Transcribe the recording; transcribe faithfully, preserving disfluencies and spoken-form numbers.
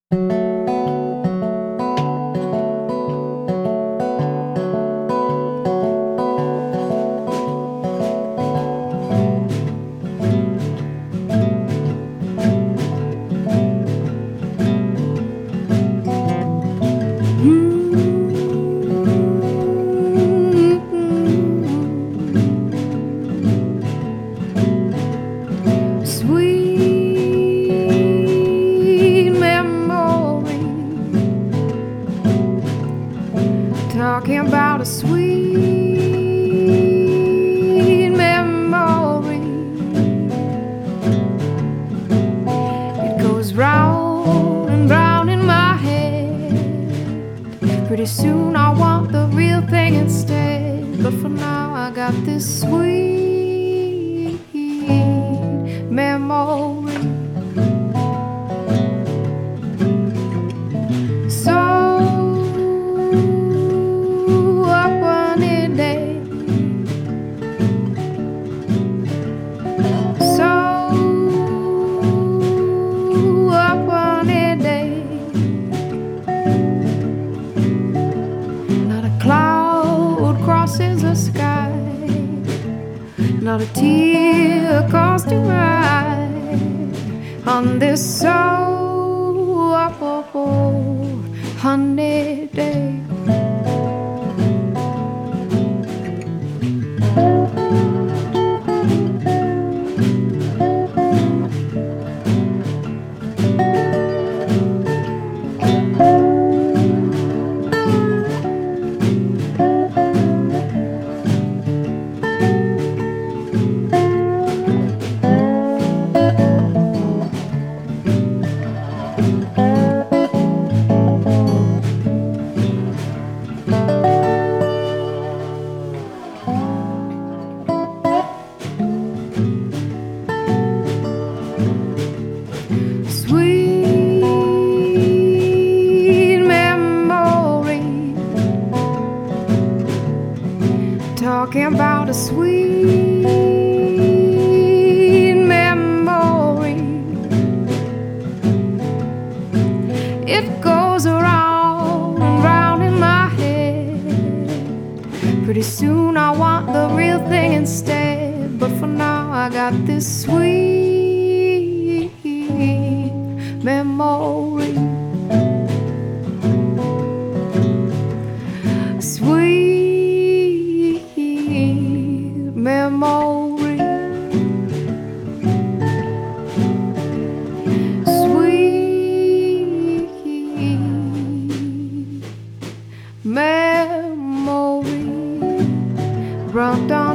Sweet memory, talking about a sweet memory. It goes round and round in my head. Pretty soon I want the real thing instead, but for now I got this sweet memory. So up on a day, so up on a day, not a cloud crosses the sky, not a tear comes to rise on this so honey day. Talking about a sweet memory. It goes around and round in my head. Pretty soon I want the real thing instead, but for now I got this sweet memory. Sweet memory, sweet memory, brought down